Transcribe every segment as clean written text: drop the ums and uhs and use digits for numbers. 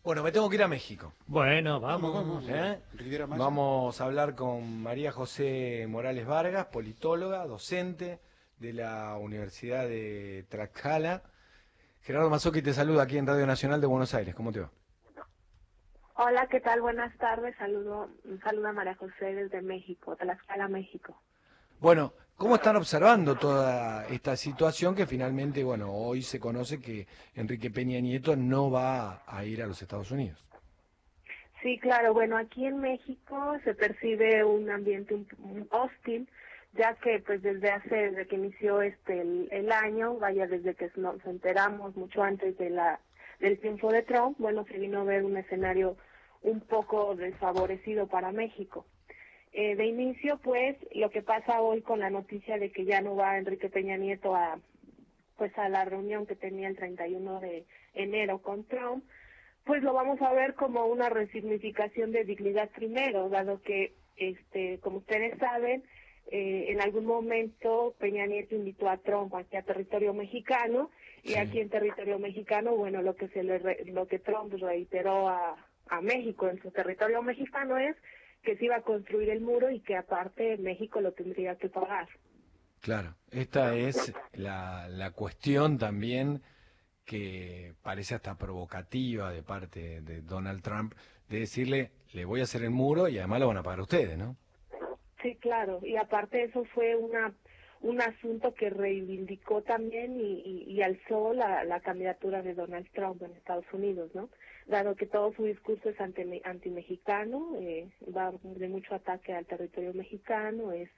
Bueno, me tengo que ir a México. Bueno, vamos. ¿Eh? Riviera Maya. Vamos a hablar con María José Morales Vargas, politóloga, docente de la Universidad de Tlaxcala. Gerardo Mazzocchi te saluda aquí en Radio Nacional de Buenos Aires. ¿Cómo te va? Hola, ¿qué tal? Buenas tardes. Saludo a María José desde México, Tlaxcala, México. Bueno, ¿cómo están observando toda esta situación que finalmente, bueno, hoy se conoce que Enrique Peña Nieto no va a ir a los Estados Unidos? Sí, claro. Bueno, aquí en México se percibe un ambiente un hostil, ya que pues desde que inició el año, vaya, desde que nos enteramos mucho antes del triunfo de Trump, bueno, se vino a ver un escenario un poco desfavorecido para México. De inicio, pues, lo que pasa hoy con la noticia de que ya no va Enrique Peña Nieto a la reunión que tenía el 31 de enero con Trump, pues lo vamos a ver como una resignificación de dignidad primero, dado que, como ustedes saben, en algún momento Peña Nieto invitó a Trump aquí a territorio mexicano, y Sí. aquí en territorio mexicano, bueno, lo que Trump reiteró a México en su territorio mexicano es que se iba a construir el muro y que aparte México lo tendría que pagar. Claro, esta es la cuestión también que parece hasta provocativa de parte de Donald Trump, de decirle, le voy a hacer el muro y además lo van a pagar ustedes, ¿no? Sí, claro, y aparte eso fue un asunto que reivindicó también y alzó la candidatura de Donald Trump en Estados Unidos, ¿no? Dado que todo su discurso es antimexicano, va de mucho ataque al territorio mexicano, es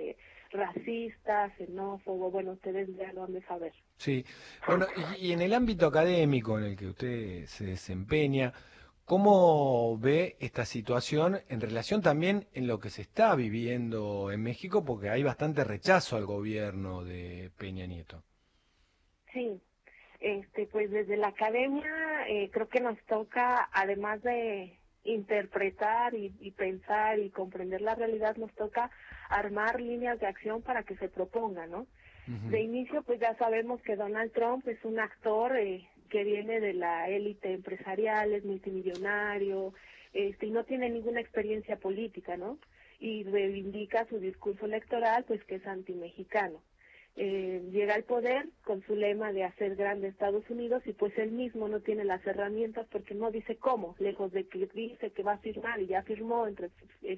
racista, xenófobo, bueno, ustedes ya lo han de saber. Sí, bueno, y en el ámbito académico en el que usted se desempeña, ¿cómo ve esta situación en relación también en lo que se está viviendo en México? Porque hay bastante rechazo al gobierno de Peña Nieto. Sí, pues desde la academia creo que nos toca, además de interpretar y pensar y comprender la realidad, nos toca armar líneas de acción para que se propongan, ¿no? De inicio, pues ya sabemos que Donald Trump es un actor que viene de la élite empresarial, es multimillonario, y no tiene ninguna experiencia política, ¿no? Y reivindica su discurso electoral, pues que es antimexicano. Llega al poder con su lema de hacer grande Estados Unidos y pues él mismo no tiene las herramientas porque no dice cómo, lejos de que dice que va a firmar y ya firmó entre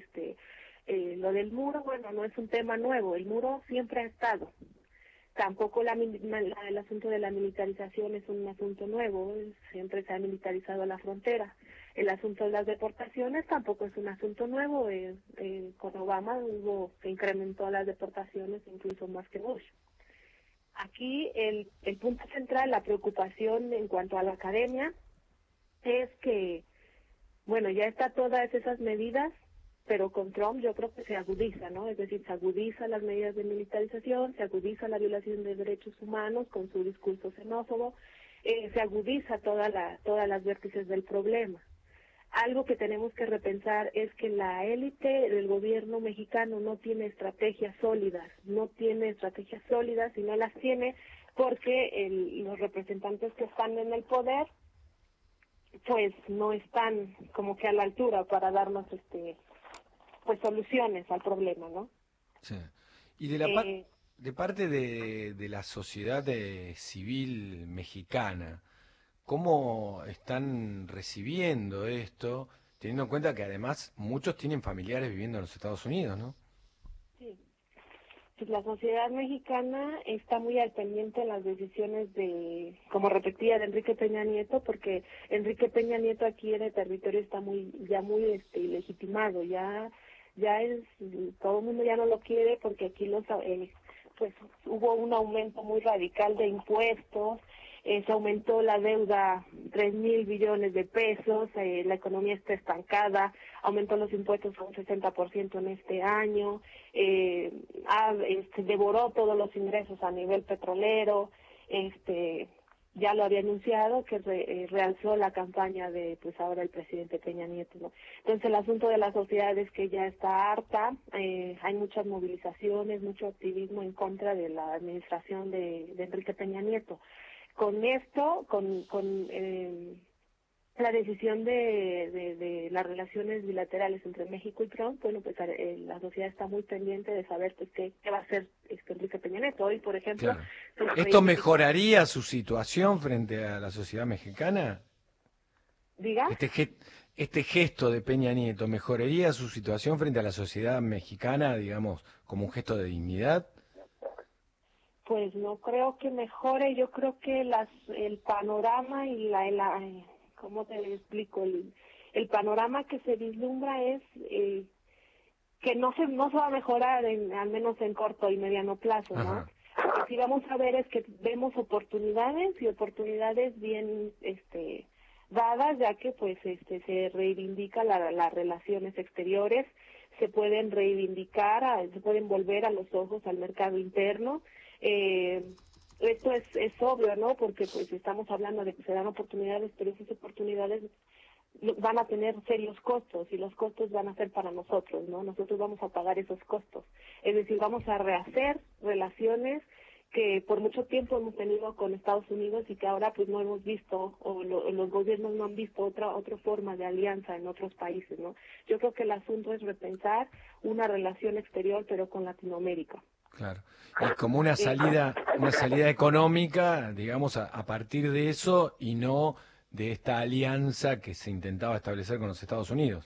lo del muro. Bueno, no es un tema nuevo, el muro siempre ha estado. Tampoco el asunto de la militarización es un asunto nuevo, siempre se ha militarizado la frontera. El asunto de las deportaciones tampoco es un asunto nuevo, con Obama se incrementó las deportaciones incluso más que Bush. Aquí el punto central, la preocupación en cuanto a la academia, es que, bueno, ya está todas esas medidas, pero con Trump yo creo que se agudiza, ¿no? Es decir, se agudiza las medidas de militarización, se agudiza la violación de derechos humanos con su discurso xenófobo, se agudiza todas las vértices del problema. Algo que tenemos que repensar es que la élite del gobierno mexicano no tiene estrategias sólidas y no las tiene porque los representantes que están en el poder pues no están como que a la altura para darnos pues soluciones al problema, ¿no? Sí. Y de parte de la sociedad civil mexicana, ¿cómo están recibiendo esto, teniendo en cuenta que además muchos tienen familiares viviendo en los Estados Unidos, ¿no? Sí. Pues la sociedad mexicana está muy al pendiente de las decisiones como repetía, de Enrique Peña Nieto, porque Enrique Peña Nieto aquí en el territorio está muy legitimado, todo el mundo ya no lo quiere porque aquí pues hubo un aumento muy radical de impuestos, se aumentó la deuda 3,000 billones de pesos, la economía está estancada, aumentó los impuestos a un 60% en este año, devoró todos los ingresos a nivel petrolero, ya lo había anunciado que realzó la campaña de pues ahora el presidente Peña Nieto, ¿no? Entonces el asunto de la sociedad es que ya está harta, hay muchas movilizaciones, mucho activismo en contra de la administración de Enrique Peña Nieto. Con esto, con la decisión de las relaciones bilaterales entre México y Trump, bueno, pues la sociedad está muy pendiente de saber pues qué va a hacer Enrique Peña Nieto. Hoy, por ejemplo, Claro. pues, ¿Esto mejoraría su situación frente a la sociedad mexicana? diga. Este gesto de Peña Nieto mejoraría su situación frente a la sociedad mexicana, digamos, como un gesto de dignidad. Pues no creo que mejore, yo creo que el panorama y ¿cómo te explico? El panorama que se vislumbra es que no se va a mejorar, al menos en corto y mediano plazo, ¿no? Ajá. Lo que sí vamos a ver es que vemos oportunidades y oportunidades bien dadas, ya que pues se reivindica las relaciones exteriores, se pueden reivindicar, se pueden volver a los ojos al mercado interno. Esto es obvio, ¿no? Porque pues estamos hablando de que se dan oportunidades, pero esas oportunidades van a tener serios costos y los costos van a ser para nosotros, ¿no? Nosotros vamos a pagar esos costos. Es decir, vamos a rehacer relaciones que por mucho tiempo hemos tenido con Estados Unidos y que ahora pues no hemos visto o los gobiernos no han visto otra forma de alianza en otros países, ¿no? Yo creo que el asunto es repensar una relación exterior pero con Latinoamérica. Claro. Y como una salida económica, digamos, a partir de eso y no de esta alianza que se intentaba establecer con los Estados Unidos.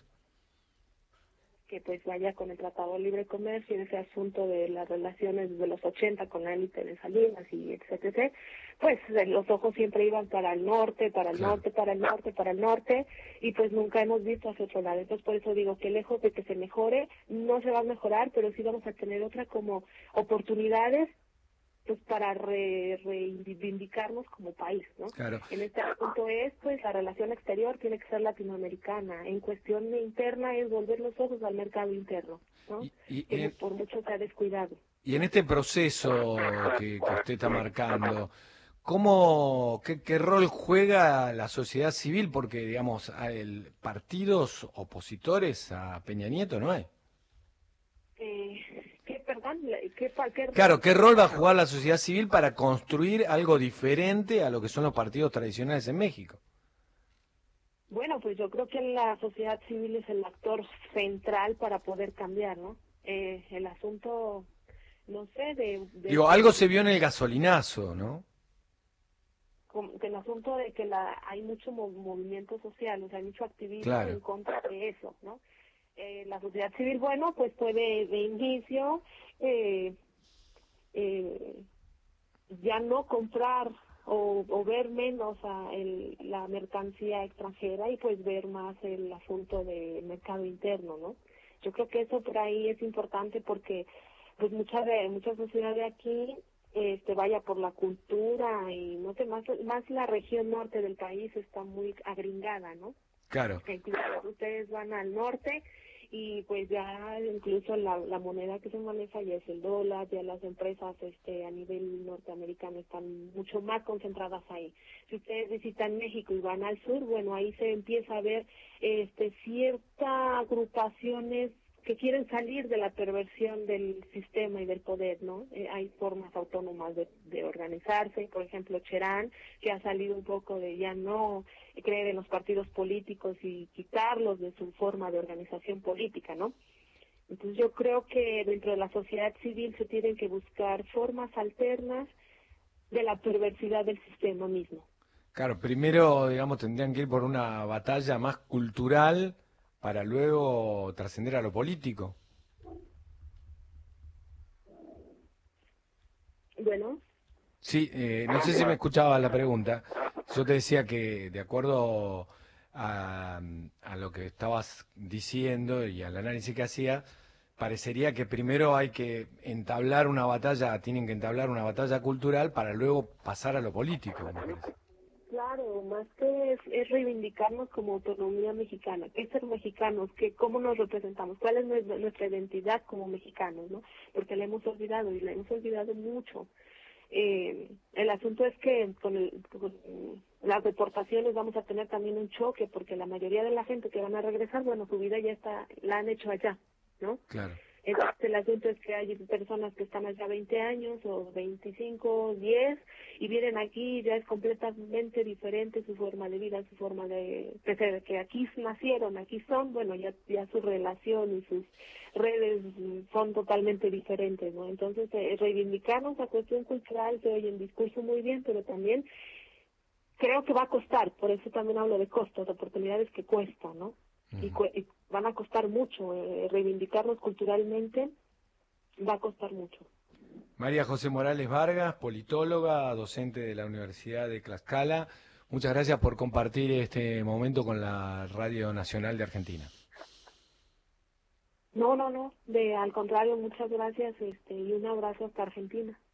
Que pues vaya con el Tratado de Libre Comercio y ese asunto de las relaciones de los 80 con la élite de Salinas y etcétera, pues los ojos siempre iban para el norte, para el Claro. norte, para el norte, para el norte, y pues nunca hemos visto hacia otro lado. Entonces por eso digo que lejos de que se mejore, no se va a mejorar, pero sí vamos a tener otra como oportunidades pues para reivindicarnos como país, ¿no? Claro. En este punto pues la relación exterior tiene que ser latinoamericana, en cuestión interna es volver los ojos al mercado interno, ¿no? Que por mucho se ha descuidado. Y en este proceso que usted está marcando, qué rol juega la sociedad civil? Porque, digamos, partidos opositores a Peña Nieto no hay. Claro, ¿qué rol va a jugar la sociedad civil para construir algo diferente a lo que son los partidos tradicionales en México? Bueno, pues yo creo que la sociedad civil es el actor central para poder cambiar, ¿no? El asunto, no sé, Digo, algo se vio en el gasolinazo, ¿no? El asunto de que hay mucho movimiento social, o sea, hay mucho activismo Claro. en contra de eso, ¿no? La sociedad civil, bueno, pues puede de inicio ya no comprar o ver menos la mercancía extranjera y pues ver más el asunto del mercado interno, ¿no? Yo creo que eso por ahí es importante porque pues mucha sociedad de aquí vaya por la cultura y no sé, más la región norte del país está muy agringada, ¿no? Claro. Incluso ustedes van al norte y pues ya incluso la moneda que se maneja ya es el dólar, ya las empresas a nivel norteamericano están mucho más concentradas ahí. Si ustedes visitan México y van al sur, bueno, ahí se empieza a ver ciertas agrupaciones que quieren salir de la perversión del sistema y del poder, ¿no? Hay formas autónomas de organizarse, por ejemplo, Cherán, que ha salido un poco de ya no creer en los partidos políticos y quitarlos de su forma de organización política, ¿no? Entonces yo creo que dentro de la sociedad civil se tienen que buscar formas alternas de la perversidad del sistema mismo. Claro, primero, digamos, tendrían que ir por una batalla más cultural para luego trascender a lo político. Bueno. Sí, no sé si me escuchaba la pregunta. Yo te decía que de acuerdo a lo que estabas diciendo y al análisis que hacía, parecería que primero hay que entablar una batalla, tienen que entablar una batalla cultural para luego pasar a lo político, me parece. Claro, más que es reivindicarnos como autonomía mexicana, qué es ser mexicanos, cómo nos representamos, cuál es nuestra identidad como mexicanos, ¿no? Porque la hemos olvidado y la hemos olvidado mucho. El asunto es que con las deportaciones vamos a tener también un choque porque la mayoría de la gente que van a regresar, bueno, su vida ya la han hecho allá, ¿no? Claro. Entonces el asunto es que hay personas que están allá 20 años o 25, 10 y vienen aquí y ya es completamente diferente su forma de vida, su forma de, pese a que aquí nacieron, aquí son, bueno, ya su relación y sus redes son totalmente diferentes, ¿no? Entonces reivindicarnos la cuestión cultural se oye en discurso muy bien, pero también creo que va a costar, por eso también hablo de costos, de oportunidades que cuestan, ¿no? Y van a costar mucho, reivindicarnos culturalmente va a costar mucho. María José Morales Vargas, politóloga, docente de la Universidad de Tlaxcala, muchas gracias por compartir este momento con la Radio Nacional de Argentina. No, al contrario, muchas gracias y un abrazo hasta Argentina.